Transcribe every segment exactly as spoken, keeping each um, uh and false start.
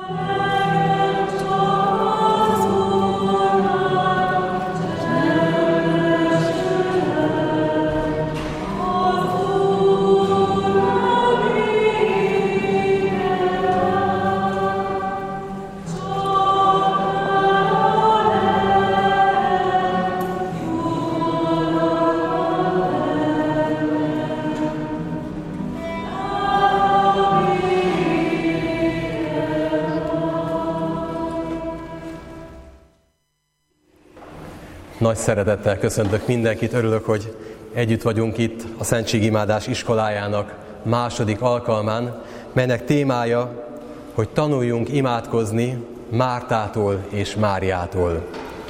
Nagy szeretettel köszöntök mindenkit, örülök, hogy együtt vagyunk itt a Szentségimádás iskolájának második alkalmán, melynek témája, hogy tanuljunk imádkozni Mártától és Máriától.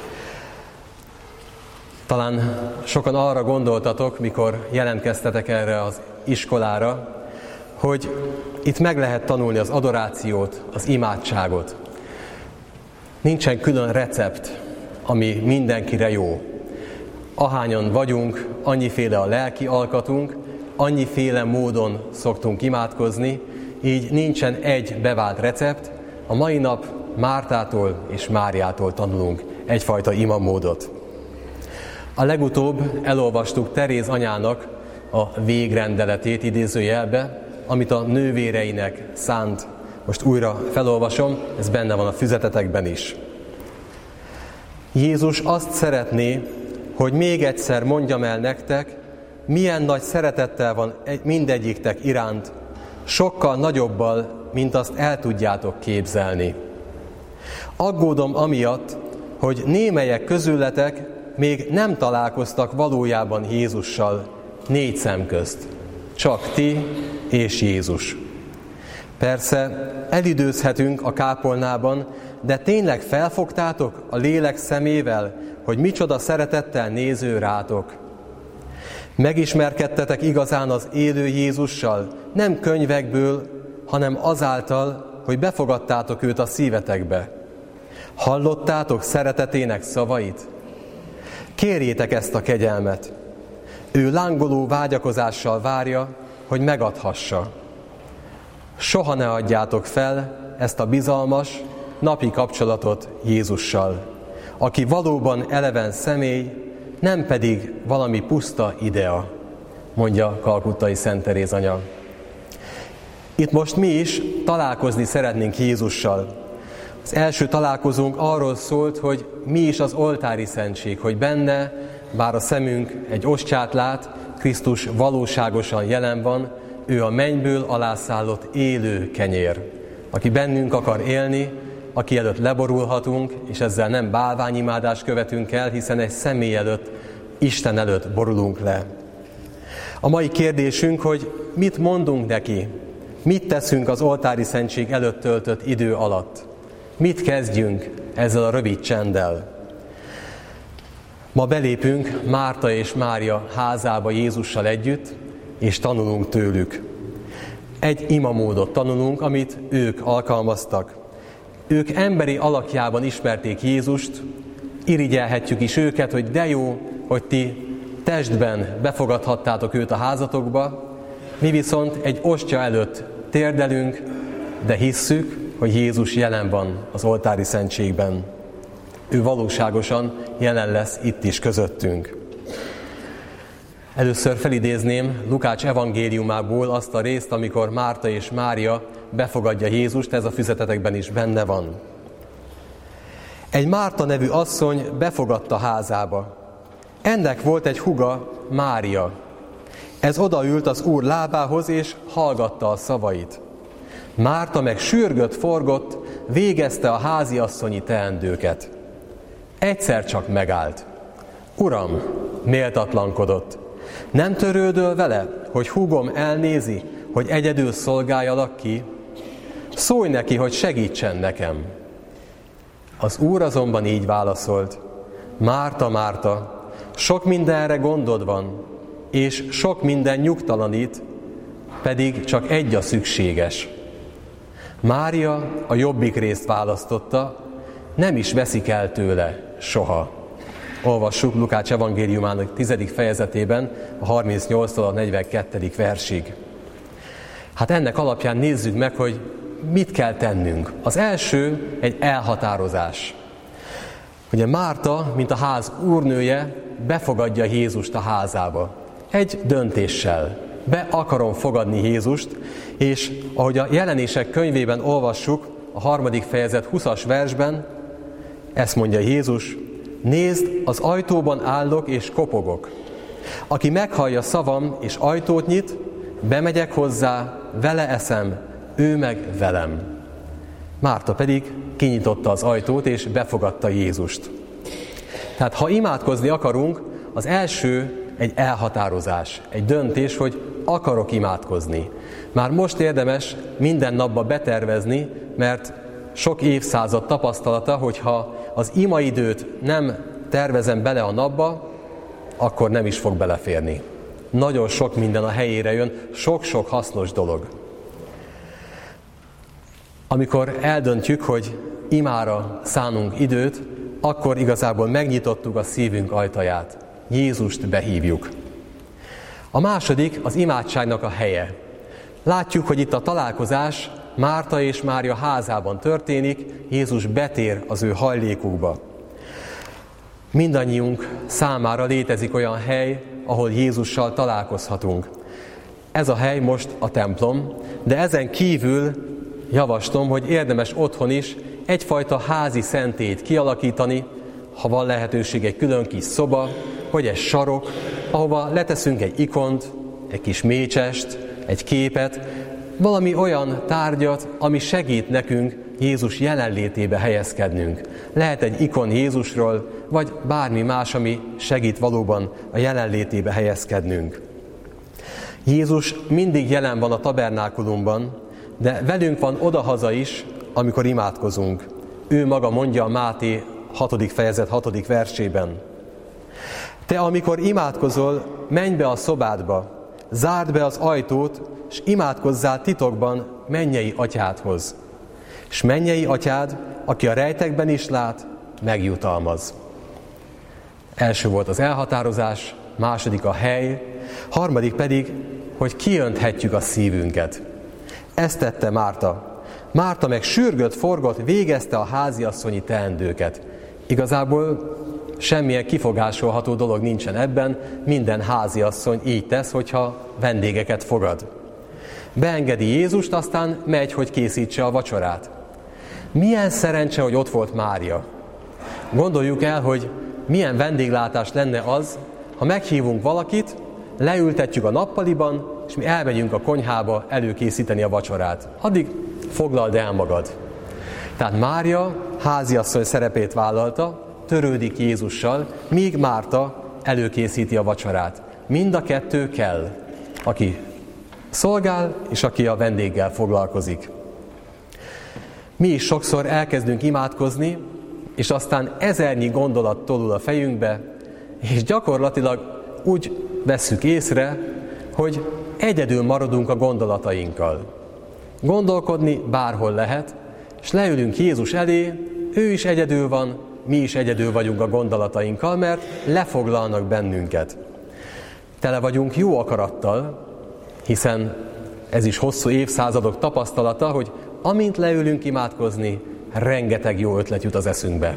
Talán sokan arra gondoltatok, mikor jelentkeztetek erre az iskolára, hogy itt meg lehet tanulni az adorációt, az imádságot. Nincsen külön recept, ami mindenkire jó. Ahányan vagyunk, annyiféle a lelki alkatunk, annyiféle módon szoktunk imádkozni, így nincsen egy bevált recept. A mai nap Mártától és Máriától tanulunk egyfajta imamódot. A legutóbb elolvastuk Teréz anyának a végrendeletét idézőjelbe, amit a nővéreinek szánt. Most újra felolvasom, ez benne van a füzetetekben is. Jézus azt szeretné, hogy még egyszer mondjam el nektek, milyen nagy szeretettel van mindegyiktek iránt, sokkal nagyobbal, mint azt el tudjátok képzelni. Aggódom amiatt, hogy némelyek közületek még nem találkoztak valójában Jézussal négy szem közt. Csak ti és Jézus. Persze elidőzhetünk a kápolnában, de tényleg felfogtátok a lélek szemével, hogy micsoda szeretettel néző rátok? Megismerkedtetek igazán az élő Jézussal, nem könyvekből, hanem azáltal, hogy befogadtátok őt a szívetekbe. Hallottátok szeretetének szavait? Kérjétek ezt a kegyelmet. Ő lángoló vágyakozással várja, hogy megadhassa. Soha ne adjátok fel ezt a bizalmas, napi kapcsolatot Jézussal, aki valóban eleven személy, nem pedig valami puszta idea, mondja Kalkuttai Szent Teréz anya. Itt most mi is találkozni szeretnénk Jézussal. Az első találkozónk arról szólt, hogy mi is az oltári szentség, hogy benne, bár a szemünk egy ostját lát, Krisztus valóságosan jelen van, ő a mennyből alászállott élő kenyér, aki bennünk akar élni, aki előtt leborulhatunk, és ezzel nem bálványimádást követünk el, hiszen egy személy előtt, Isten előtt borulunk le. A mai kérdésünk, hogy mit mondunk neki, mit teszünk az oltári szentség előtt töltött idő alatt, mit kezdjünk ezzel a rövid csenddel. Ma belépünk Márta és Mária házába Jézussal együtt, és tanulunk tőlük. Egy imamódot tanulunk, amit ők alkalmaztak. Ők emberi alakjában ismerték Jézust, irigyelhetjük is őket, hogy de jó, hogy ti testben befogadhattátok őt a házatokba, mi viszont egy ostya előtt térdelünk, de hisszük, hogy Jézus jelen van az oltári szentségben. Ő valóságosan jelen lesz itt is közöttünk. Először felidézném Lukács evangéliumából azt a részt, amikor Márta és Mária befogadja Jézust, ez a füzetetekben is benne van. Egy Márta nevű asszony befogadta házába. Ennek volt egy húga, Mária. Ez odaült az Úr lábához, és hallgatta a szavait. Márta meg sürgött, forgott, végezte a háziasszonyi teendőket. Egyszer csak megállt. Uram, méltatlankodott. Nem törődöl vele, hogy húgom elnézi, hogy egyedül szolgáljalak ki? Szólj neki, hogy segítsen nekem. Az Úr azonban így válaszolt. Márta, Márta, sok mindenre gondod van, és sok minden nyugtalanít, pedig csak egy a szükséges. Mária a jobbik részt választotta, nem is veszik el tőle soha. Olvassuk Lukács evangéliumának tizedik fejezetében, a harmincnyolctól a negyvenkettedik versig. Hát ennek alapján nézzük meg, hogy mit kell tennünk. Az első egy elhatározás. Ugye Márta, mint a ház úrnője, befogadja Jézust a házába. Egy döntéssel. Be akarom fogadni Jézust, és ahogy a Jelenések könyvében olvassuk, a harmadik fejezet huszas versben, ezt mondja Jézus: nézd, az ajtóban állok és kopogok. Aki meghallja szavam és ajtót nyit, bemegyek hozzá, vele eszem, ő meg velem. Márta pedig kinyitotta az ajtót és befogadta Jézust. Tehát ha imádkozni akarunk, az első egy elhatározás, egy döntés, hogy akarok imádkozni. Már most érdemes minden napba betervezni, mert sok évszázad tapasztalata, hogyha az imaidőt nem tervezem bele a napba, akkor nem is fog beleférni. Nagyon sok minden a helyére jön, sok-sok hasznos dolog. Amikor eldöntjük, hogy imára szánunk időt, akkor igazából megnyitottuk a szívünk ajtaját. Jézust behívjuk. A második az imádságnak a helye. Látjuk, hogy itt a találkozás Márta és Mária házában történik, Jézus betér az ő hajlékukba. Mindannyiunk számára létezik olyan hely, ahol Jézussal találkozhatunk. Ez a hely most a templom, de ezen kívül javaslom, hogy érdemes otthon is egyfajta házi szentélyt kialakítani, ha van lehetőség egy külön kis szoba, vagy egy sarok, ahova leteszünk egy ikont, egy kis mécsest, egy képet, valami olyan tárgyat, ami segít nekünk Jézus jelenlétébe helyezkednünk. Lehet egy ikon Jézusról, vagy bármi más, ami segít valóban a jelenlétébe helyezkednünk. Jézus mindig jelen van a tabernákulumban, de velünk van odahaza is, amikor imádkozunk. Ő maga mondja a Máté hatodik fejezet hatodik versében. Te, amikor imádkozol, menj be a szobádba, zárd be az ajtót, és imádkozzál titokban mennyei atyádhoz. És mennyei atyád, aki a rejtekben is lát, megjutalmaz. Első volt az elhatározás, második a hely, harmadik pedig, hogy kiönthetjük a szívünket. Ezt tette Márta. Márta meg sürgött, forgott, végezte a háziasszonyi teendőket. Igazából semmilyen kifogásolható dolog nincsen ebben, minden háziasszony így tesz, hogyha vendégeket fogad. Beengedi Jézust, aztán megy, hogy készítse a vacsorát. Milyen szerencse, hogy ott volt Mária. Gondoljuk el, hogy milyen vendéglátás lenne az, ha meghívunk valakit, leültetjük a nappaliban, és mi elmegyünk a konyhába előkészíteni a vacsorát. Addig foglald el magad. Tehát Mária háziasszony szerepét vállalta, törődik Jézussal, míg Márta előkészíti a vacsorát. Mind a kettő kell, aki szolgál, és aki a vendéggel foglalkozik. Mi is sokszor elkezdünk imádkozni, és aztán ezernyi gondolat tolul a fejünkbe, és gyakorlatilag úgy vesszük észre, hogy egyedül maradunk a gondolatainkkal. Gondolkodni bárhol lehet, és leülünk Jézus elé, ő is egyedül van, mi is egyedül vagyunk a gondolatainkkal, mert lefoglalnak bennünket. Tele vagyunk jó akarattal, hiszen ez is hosszú évszázadok tapasztalata, hogy amint leülünk imádkozni, rengeteg jó ötlet jut az eszünkbe.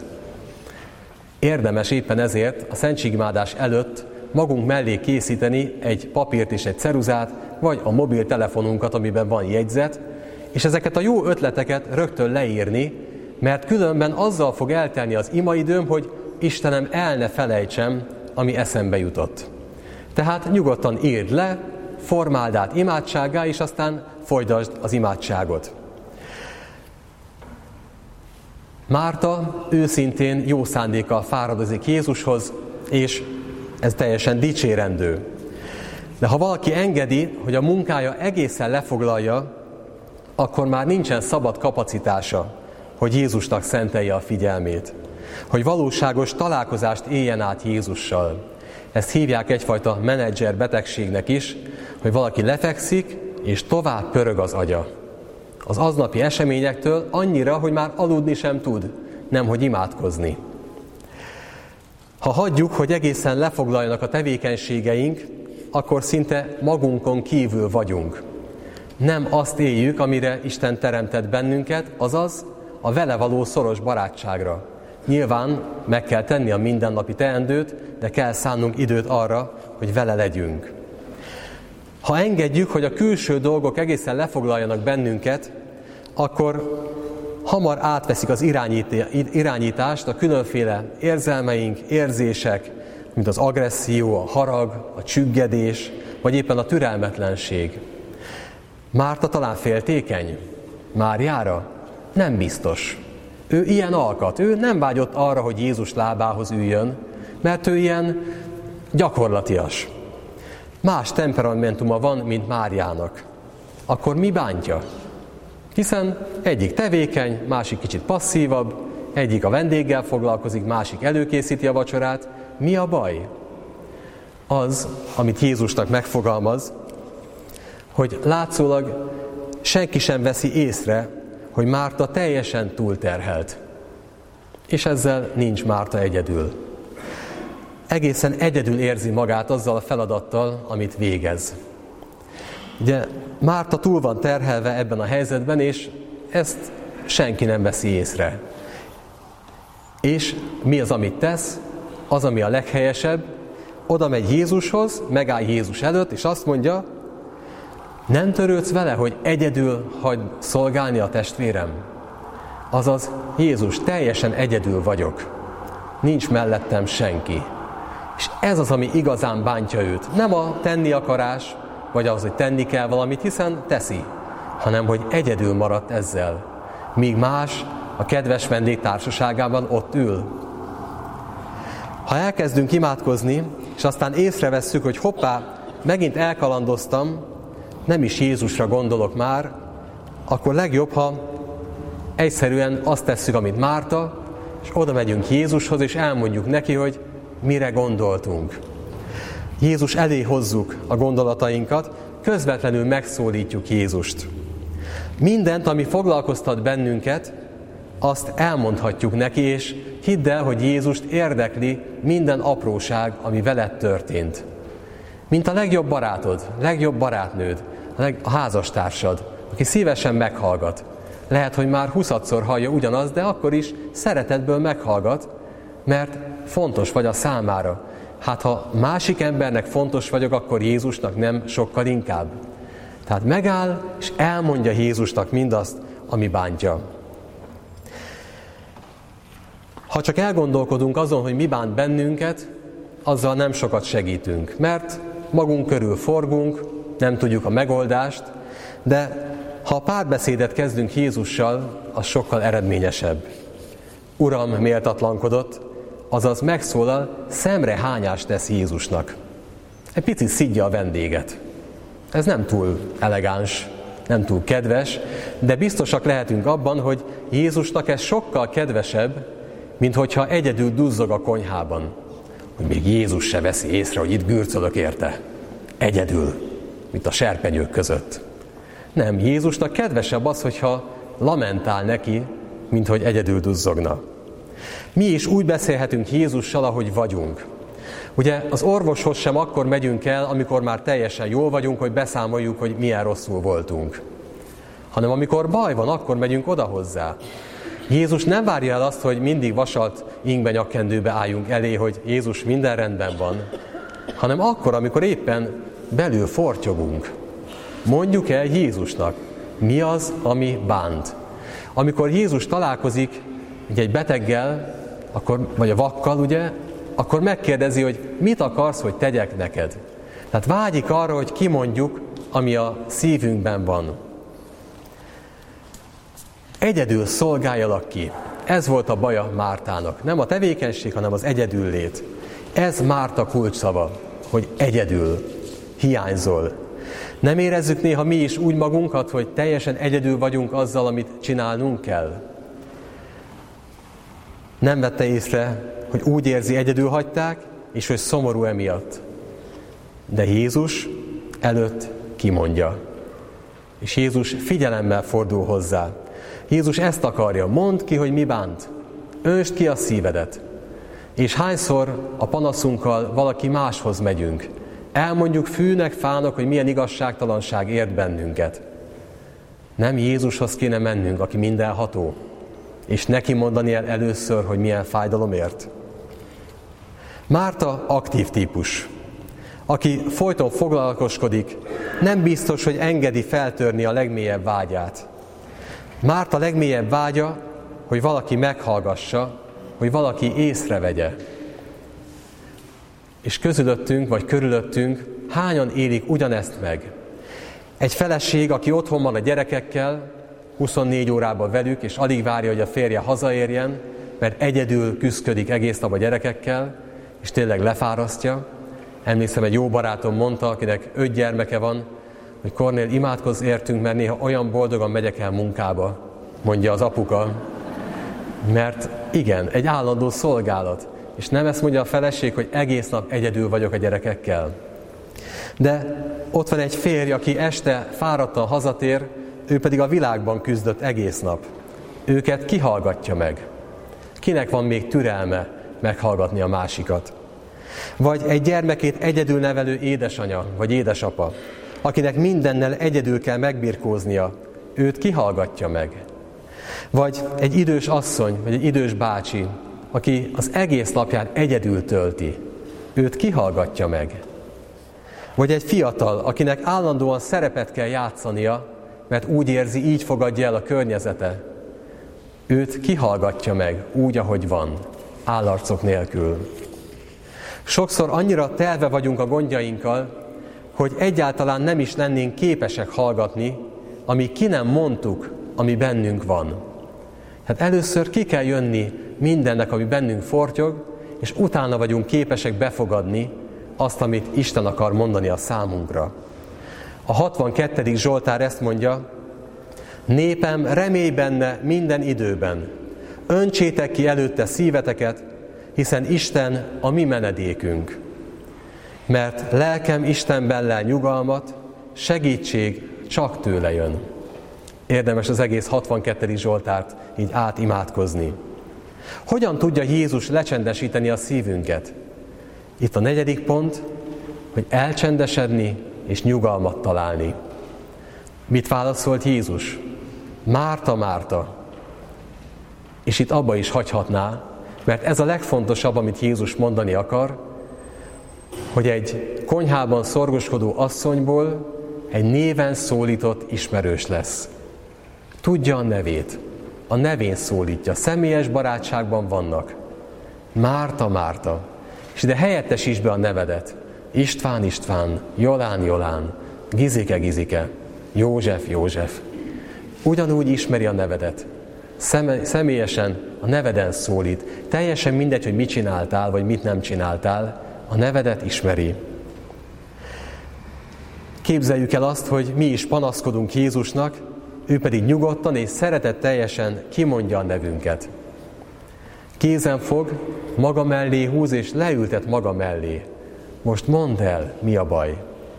Érdemes éppen ezért a szentségimádás előtt magunk mellé készíteni egy papírt és egy ceruzát, vagy a mobiltelefonunkat, amiben van jegyzet, és ezeket a jó ötleteket rögtön leírni, mert különben azzal fog eltelni az imaidőm, hogy Istenem, el ne felejtsem, ami eszembe jutott. Tehát nyugodtan írd le, formáld át imádsággá, és aztán folytasd az imádságot. Márta őszintén jó szándékkal fáradozik Jézushoz, és ez teljesen dicsérendő. De ha valaki engedi, hogy a munkája egészen lefoglalja, akkor már nincsen szabad kapacitása, hogy Jézusnak szentelje a figyelmét. Hogy valóságos találkozást éljen át Jézussal. Ezt hívják egyfajta menedzser betegségnek is, hogy valaki lefekszik, és tovább pörög az agya. Az aznapi eseményektől annyira, hogy már aludni sem tud, nemhogy imádkozni. Ha hagyjuk, hogy egészen lefoglaljanak a tevékenységeink, akkor szinte magunkon kívül vagyunk. nem azt éljük, amire Isten teremtett bennünket, azaz a vele való szoros barátságra. Nyilván meg kell tenni a mindennapi teendőt, de kell szánnunk időt arra, hogy vele legyünk. Ha engedjük, hogy a külső dolgok egészen lefoglaljanak bennünket, akkor hamar átveszik az irányítást a különféle érzelmeink, érzések, mint az agresszió, a harag, a csüggedés, vagy éppen a türelmetlenség. Márta talán féltékeny? Máriára? Nem biztos. Ő ilyen alkat, ő nem vágyott arra, hogy Jézus lábához üljön, mert ő ilyen gyakorlatias. Más temperamentuma van, mint Máriának. Akkor mi bántja? Hiszen egyik tevékeny, másik kicsit passzívabb, egyik a vendéggel foglalkozik, másik előkészíti a vacsorát. Mi a baj? Az, amit Jézusnak megfogalmaz, hogy látszólag senki sem veszi észre, hogy Márta teljesen túlterhelt. És ezzel nincs Márta egyedül. Egészen egyedül érzi magát azzal a feladattal, amit végez. Ugye Márta túl van terhelve ebben a helyzetben, és ezt senki nem veszi észre. És mi az, amit tesz? Az, ami a leghelyesebb, oda megy Jézushoz, megáll Jézus előtt, és azt mondja, nem törődsz vele, hogy egyedül hagyd szolgálni a testvérem? Azaz, Jézus, teljesen egyedül vagyok. Nincs mellettem senki. És ez az, ami igazán bántja őt. Nem a tenni akarás, vagy az, hogy tenni kell valamit, hiszen teszi, hanem hogy egyedül maradt ezzel, míg más a kedves vendég társaságában ott ül. Ha elkezdünk imádkozni, és aztán észrevesszük, hogy hoppá, megint elkalandoztam, nem is Jézusra gondolok már, akkor legjobb, ha egyszerűen azt tesszük, amit Márta, és oda megyünk Jézushoz, és elmondjuk neki, hogy mire gondoltunk. Jézus elé hozzuk a gondolatainkat, közvetlenül megszólítjuk Jézust. Mindent, ami foglalkoztat bennünket, azt elmondhatjuk neki, és hidd el, hogy Jézust érdekli minden apróság, ami veled történt. Mint a legjobb barátod, legjobb barátnőd, a, leg, a házastársad, aki szívesen meghallgat. Lehet, hogy már huszadszor hallja ugyanaz, de akkor is szeretetből meghallgat, mert fontos vagy a számára. Hát ha másik embernek fontos vagyok, akkor Jézusnak nem sokkal inkább. Tehát megáll, és elmondja Jézusnak mindazt, ami bántja. Ha csak elgondolkodunk azon, hogy mi bánt bennünket, azzal nem sokat segítünk, mert magunk körül forgunk, nem tudjuk a megoldást, de ha a párbeszédet kezdünk Jézussal, az sokkal eredményesebb. Uram méltatlankodott, azaz megszólal, szemrehányást tesz Jézusnak. Egy picit szidja a vendéget. Ez nem túl elegáns, nem túl kedves, de biztosak lehetünk abban, hogy Jézusnak ez sokkal kedvesebb, mint hogyha egyedül duzzog a konyhában. Hogy még Jézus se veszi észre, hogy itt gürcölök érte. Egyedül, mint a serpenyők között. Nem, Jézusnak kedvesebb az, hogyha lamentál neki, mint hogy egyedül duzzogna. Mi is úgy beszélhetünk Jézussal, ahogy vagyunk. Ugye az orvoshoz sem akkor megyünk el, amikor már teljesen jól vagyunk, hogy beszámoljuk, hogy milyen rosszul voltunk. Hanem amikor baj van, akkor megyünk oda hozzá. Jézus nem várja el azt, hogy mindig vasalt ingbe nyakkendőbe álljunk elé, hogy Jézus minden rendben van, hanem akkor, amikor éppen belül fortyogunk. Mondjuk el Jézusnak, mi az, ami bánt. Amikor Jézus találkozik egy beteggel, akkor, vagy a vakkal, ugye, akkor megkérdezi, hogy mit akarsz, hogy tegyek neked. Tehát vágyik arra, hogy kimondjuk, ami a szívünkben van. Egyedül szolgáljalak ki. Ez volt a baja Mártának. Nem a tevékenység, hanem az egyedüllét. Ez Márta kulcsszava, hogy egyedül hiányzol. Nem érezzük néha mi is úgy magunkat, hogy teljesen egyedül vagyunk azzal, amit csinálnunk kell? Nem vette észre, hogy úgy érzi, egyedül hagyták, és hogy szomorú emiatt. De Jézus előtt kimondja. És Jézus figyelemmel fordul hozzá. Jézus ezt akarja, mondd ki, hogy mi bánt. Öntsd ki a szívedet. És hányszor a panaszunkkal valaki máshoz megyünk. Elmondjuk fűnek, fának, hogy milyen igazságtalanság ért bennünket. Nem Jézushoz kéne mennünk, aki mindenható, és neki mondani el először, hogy milyen fájdalomért? Márta aktív típus, aki folyton foglalkoskodik, nem biztos, hogy engedi feltörni a legmélyebb vágyát. Márta legmélyebb vágya, hogy valaki meghallgassa, hogy valaki észrevegye. És közülöttünk, vagy körülöttünk hányan élik ugyanezt meg? Egy feleség, aki otthon van a gyerekekkel, huszonnégy órában velük, és alig várja, hogy a férje hazaérjen, mert egyedül küszködik egész nap a gyerekekkel, és tényleg lefárasztja. Emlékszem, egy jó barátom mondta, akinek öt gyermeke van, hogy Kornél, imádkozz értünk, mert néha olyan boldogan megyek el munkába, mondja az apuka. Mert igen, egy állandó szolgálat. És nem ezt mondja a feleség, hogy egész nap egyedül vagyok a gyerekekkel. De ott van egy férj, aki este fáradtan hazatér, ő pedig a világban küzdött egész nap. Őket kihallgatja meg. Kinek van még türelme meghallgatni a másikat? Vagy egy gyermekét egyedül nevelő édesanya, vagy édesapa, akinek mindennel egyedül kell megbirkóznia, őt kihallgatja meg. Vagy egy idős asszony, vagy egy idős bácsi, aki az egész napját egyedül tölti, őt kihallgatja meg. Vagy egy fiatal, akinek állandóan szerepet kell játszania, mert úgy érzi, így fogadja el a környezete. Őt kihallgatja meg úgy, ahogy van, állarcok nélkül. Sokszor annyira telve vagyunk a gondjainkkal, hogy egyáltalán nem is lennénk képesek hallgatni, amíg ki nem mondtuk, ami bennünk van. Hát először ki kell jönni mindennek, ami bennünk fortyog, és utána vagyunk képesek befogadni azt, amit Isten akar mondani a számunkra. A hatvankettedik Zsoltár ezt mondja: népem, remélj benne minden időben, öntsétek ki előtte szíveteket, hiszen Isten a mi menedékünk. Mert lelkem Istenben lel nyugalmat, segítség csak tőle jön. Érdemes az egész hatvankettedik Zsoltárt így átimádkozni. Hogyan tudja Jézus lecsendesíteni a szívünket? Itt a negyedik pont, hogy elcsendesedni és nyugalmat találni. Mit válaszolt Jézus? Márta, Márta. És itt abba is hagyhatná, mert ez a legfontosabb, amit Jézus mondani akar, hogy egy konyhában szorgoskodó asszonyból egy néven szólított ismerős lesz. Tudja a nevét, a nevén szólítja, személyes barátságban vannak. Márta, Márta. És ide helyettesíts be a nevedet. István, István, Jolán, Jolán, Gizike, Gizike, József, József. Ugyanúgy ismeri a nevedet. Személyesen a neveden szólít. Teljesen mindegy, hogy mit csináltál, vagy mit nem csináltál, a nevedet ismeri. Képzeljük el azt, hogy mi is panaszkodunk Jézusnak, ő pedig nyugodtan és szeretetteljesen kimondja a nevünket. Kézen fog, maga mellé húz és leültet maga mellé. Most mondd el, mi a baj.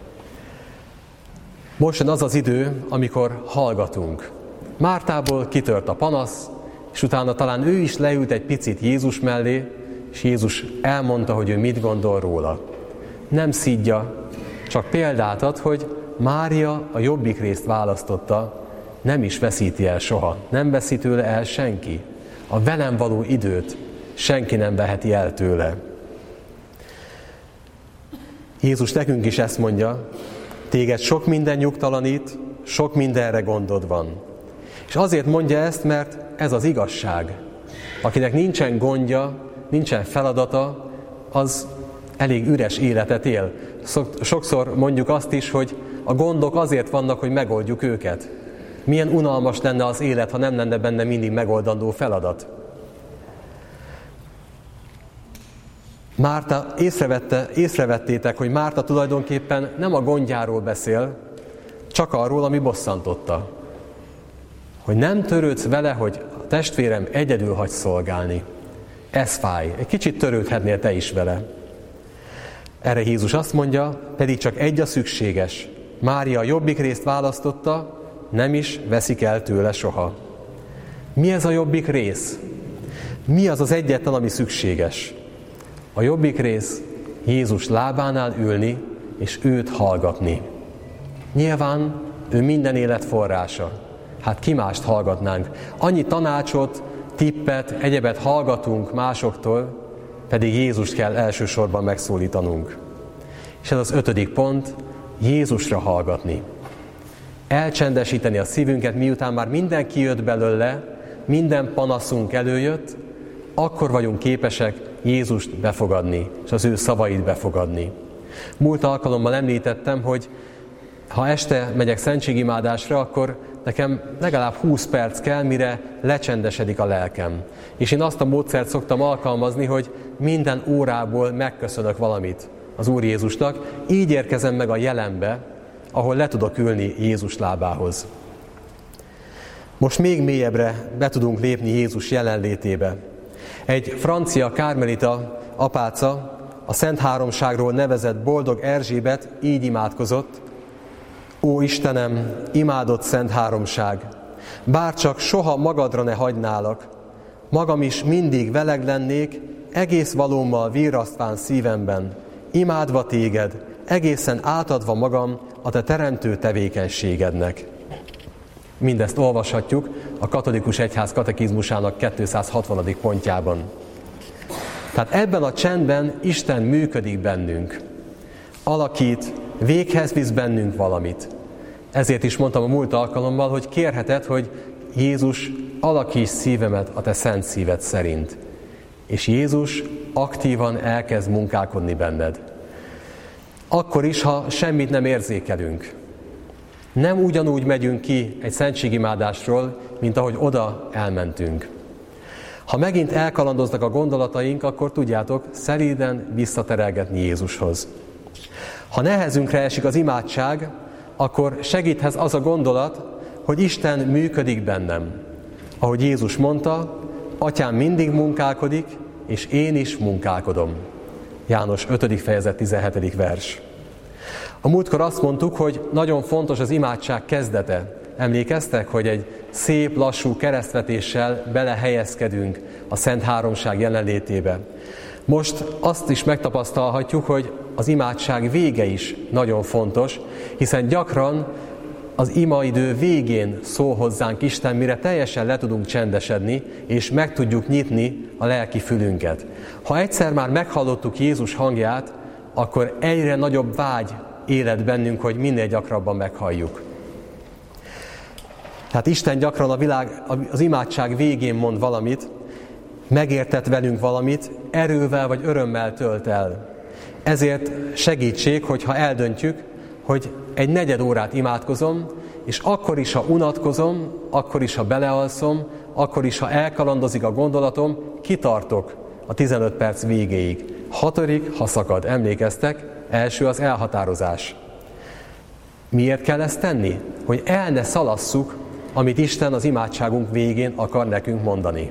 Most jön az az idő, amikor hallgatunk. Mártából kitört a panasz, és utána talán ő is leült egy picit Jézus mellé, és Jézus elmondta, hogy ő mit gondol róla. Nem szidja, csak példát ad, hogy Mária a jobbik részt választotta, nem is veszíti el soha, nem veszi tőle el senki. A velem való időt senki nem veheti el tőle. Jézus nekünk is ezt mondja, téged sok minden nyugtalanít, sok mindenre gondod van. És azért mondja ezt, mert ez az igazság. Akinek nincsen gondja, nincsen feladata, az elég üres életet él. Sokszor mondjuk azt is, hogy a gondok azért vannak, hogy megoldjuk őket. Milyen unalmas lenne az élet, ha nem lenne benne mindig megoldandó feladat. Márta, észrevette, észrevettétek, hogy Márta tulajdonképpen nem a gondjáról beszél, csak arról, ami bosszantotta. Hogy nem törődsz vele, hogy a testvérem egyedül hagy szolgálni. Ez fáj. Egy kicsit törődhetnél te is vele. Erre Jézus azt mondja, pedig csak egy a szükséges. Mária a jobbik részt választotta, nem is veszik el tőle soha. Mi ez a jobbik rész? Mi az az egyetlen, ami szükséges? A jobbik rész Jézus lábánál ülni, és őt hallgatni. Nyilván ő minden élet forrása. Hát ki mást hallgatnánk? Annyi tanácsot, tippet, egyebet hallgatunk másoktól, pedig Jézust kell elsősorban megszólítanunk. És ez az ötödik pont, Jézusra hallgatni. Elcsendesíteni a szívünket, miután már minden kijött belőle, minden panaszunk előjött, akkor vagyunk képesek Jézust befogadni, és az ő szavait befogadni. Múlt alkalommal említettem, hogy ha este megyek szentségimádásra, akkor nekem legalább húsz perc kell, mire lecsendesedik a lelkem. És én azt a módszert szoktam alkalmazni, hogy minden órából megköszönök valamit az Úr Jézusnak, így érkezem meg a jelenbe, ahol le tudok ülni Jézus lábához. Most még mélyebbre be tudunk lépni Jézus jelenlétébe. Egy francia kármelita apáca, a Szent Háromságról nevezett Boldog Erzsébet így imádkozott: Ó Istenem, imádott Szent Háromság, bárcsak soha magadra ne hagynálak, magam is mindig veled lennék, egész valómmal virrasztván szívemben, imádva téged, egészen átadva magam a te teremtő tevékenységednek. Mindezt olvashatjuk a Katolikus Egyház katekizmusának kétszázhatvanadik pontjában. Tehát ebben a csendben Isten működik bennünk, alakít, véghez visz bennünk valamit. Ezért is mondtam a múlt alkalommal, hogy kérheted, hogy Jézus, alakíts szívemet a te szent szíved szerint. És Jézus aktívan elkezd munkálkodni benned. Akkor is, ha semmit nem érzékelünk. Nem ugyanúgy megyünk ki egy szentségimádásról, mint ahogy oda elmentünk. Ha megint elkalandoznak a gondolataink, akkor tudjátok, szelíden visszaterelgetni Jézushoz. Ha nehezünkre esik az imádság, akkor segíthez az a gondolat, hogy Isten működik bennem. Ahogy Jézus mondta, Atyám mindig munkálkodik, és én is munkálkodom. János ötödik fejezet tizenhetedik vers. A múltkor azt mondtuk, hogy nagyon fontos az imádság kezdete. Emlékeztek, hogy egy szép, lassú keresztvetéssel belehelyezkedünk a Szent Háromság jelenlétébe. Most azt is megtapasztalhatjuk, hogy az imádság vége is nagyon fontos, hiszen gyakran az imaidő végén szól hozzánk Isten, mire teljesen le tudunk csendesedni, és meg tudjuk nyitni a lelki fülünket. Ha egyszer már meghallottuk Jézus hangját, akkor egyre nagyobb vágy élet bennünk, hogy minél gyakrabban meghalljuk. Tehát Isten gyakran a világ, az imádság végén mond valamit, megértet velünk valamit, erővel vagy örömmel tölt el. Ezért segítség, hogyha eldöntjük, hogy egy negyed órát imádkozom, és akkor is, ha unatkozom, akkor is, ha belealszom, akkor is, ha elkalandozik a gondolatom, kitartok a tizenöt perc végéig. Hatodik, ha szakad. Emlékeztek? Első az elhatározás. Miért kell ezt tenni? Hogy el ne szalasszuk, amit Isten az imádságunk végén akar nekünk mondani.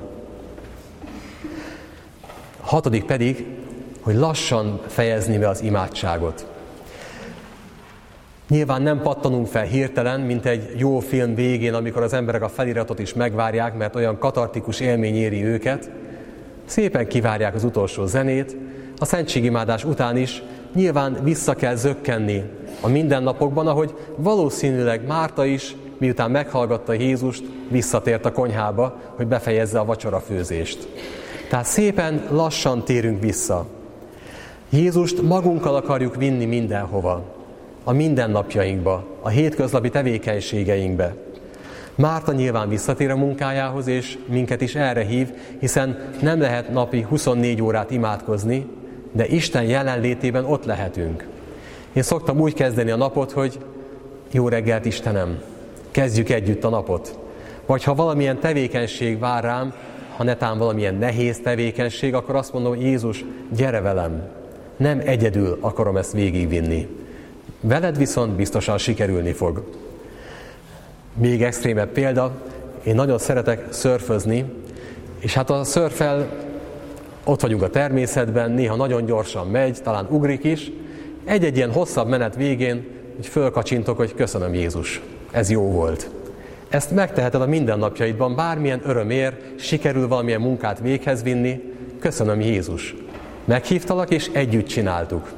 A hatodik pedig, hogy lassan fejezni be az imádságot. Nyilván nem pattanunk fel hirtelen, mint egy jó film végén, amikor az emberek a feliratot is megvárják, mert olyan katartikus élmény éri őket. Szépen kivárják az utolsó zenét, a szentségimádás után is nyilván vissza kell zökkenni a mindennapokban, ahogy valószínűleg Márta is, miután meghallgatta Jézust, visszatért a konyhába, hogy befejezze a vacsorafőzést. Tehát szépen lassan térünk vissza. Jézust magunkkal akarjuk vinni mindenhova, a mindennapjainkba, a hétköznapi tevékenységeinkbe. Márta nyilván visszatér a munkájához, és minket is erre hív, hiszen nem lehet napi huszonnégy órát imádkozni, de Isten jelenlétében ott lehetünk. Én szoktam úgy kezdeni a napot, hogy jó reggelt Istenem, kezdjük együtt a napot. Vagy ha valamilyen tevékenység vár rám, ha netán valamilyen nehéz tevékenység, akkor azt mondom, Jézus, gyere velem. Nem egyedül akarom ezt végigvinni. Veled viszont biztosan sikerülni fog. Még extrémebb példa, én nagyon szeretek szörfözni, és hát a szörffel ott vagyunk a természetben, néha nagyon gyorsan megy, talán ugrik is. Egy-egy ilyen hosszabb menet végén úgy fölkacsintok, hogy köszönöm Jézus, ez jó volt. Ezt megteheted a mindennapjaidban, bármilyen örömér, sikerül valamilyen munkát véghez vinni, köszönöm Jézus. Meghívtalak és együtt csináltuk.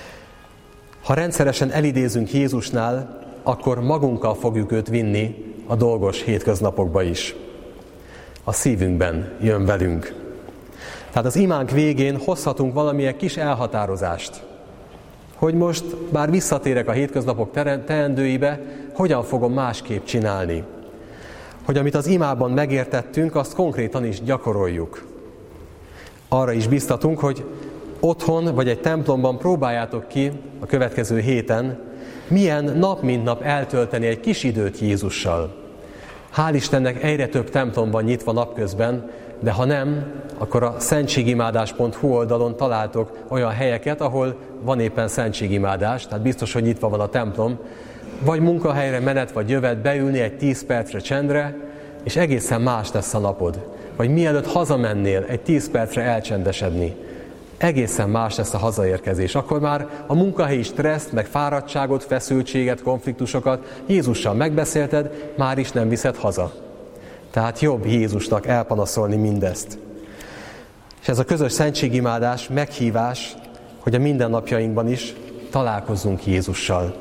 Ha rendszeresen elidézünk Jézusnál, akkor magunkkal fogjuk őt vinni a dolgos hétköznapokba is. A szívünkben jön velünk. Tehát az imánk végén hozhatunk valamilyen kis elhatározást, hogy most, bár visszatérek a hétköznapok teendőibe, hogyan fogom másképp csinálni. Hogy amit az imában megértettünk, azt konkrétan is gyakoroljuk. Arra is biztatunk, hogy otthon vagy egy templomban próbáljátok ki a következő héten, milyen nap mint nap eltölteni egy kis időt Jézussal. Hál' Istennek egyre több templom van nyitva napközben, de ha nem, akkor a szentségimádás pont hu oldalon találtok olyan helyeket, ahol van éppen szentségimádás, tehát biztos, hogy nyitva van a templom, vagy munkahelyre menet, vagy jövet, beülni egy tíz percre csendre, és egészen más lesz a napod. Vagy mielőtt hazamennél, egy tíz percre elcsendesedni. Egészen más lesz a hazaérkezés. Akkor már a munkahelyi stresszt, meg fáradtságot, feszültséget, konfliktusokat Jézussal megbeszélted, már is nem viszed haza. Tehát jobb Jézusnak elpanaszolni mindezt. És ez a közös szentségimádás meghívás, hogy a mindennapjainkban is találkozzunk Jézussal.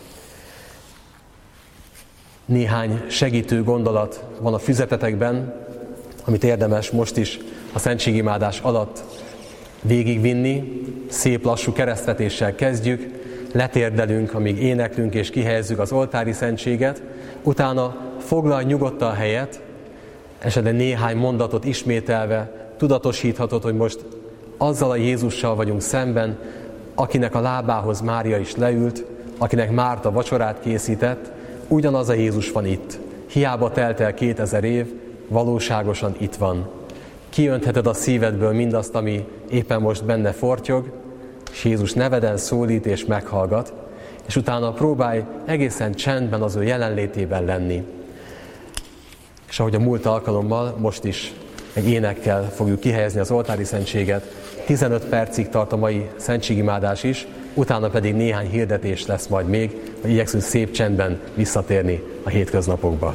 Néhány segítő gondolat van a füzetetekben, amit érdemes most is a szentségimádás alatt végigvinni. Szép lassú keresztvetéssel kezdjük, letérdelünk, amíg éneklünk és kihelyezzük az oltári szentséget, utána foglalj nyugodtan helyet, esetleg néhány mondatot ismételve tudatosíthatod, hogy most azzal a Jézussal vagyunk szemben, akinek a lábához Mária is leült, akinek Márta vacsorát készített, ugyanaz a Jézus van itt. Hiába telt el kétezer év, valóságosan itt van. Kiöntheted a szívedből mindazt, ami éppen most benne fortyog, és Jézus neveden szólít és meghallgat, és utána próbálj egészen csendben az ő jelenlétében lenni. És ahogy a múlt alkalommal, most is egy énekkel fogjuk kihelyezni az oltári szentséget. tizenöt percig tart a mai szentségimádás is, utána pedig néhány hirdetés lesz majd még, hogy igyekszünk szép csendben visszatérni a hétköznapokba.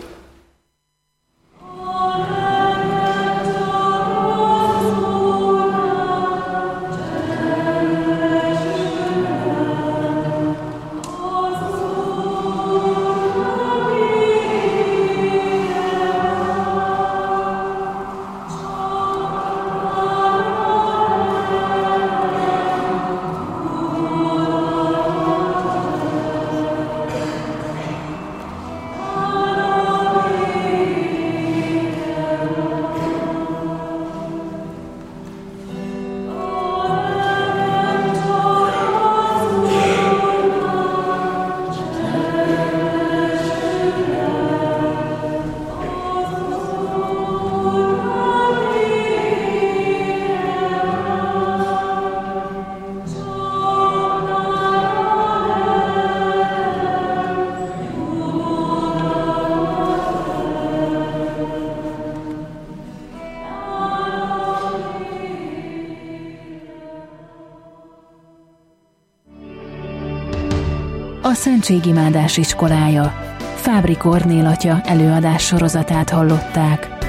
A Szentségimádás iskolája, Fábri Kornél atya előadás sorozatát hallották.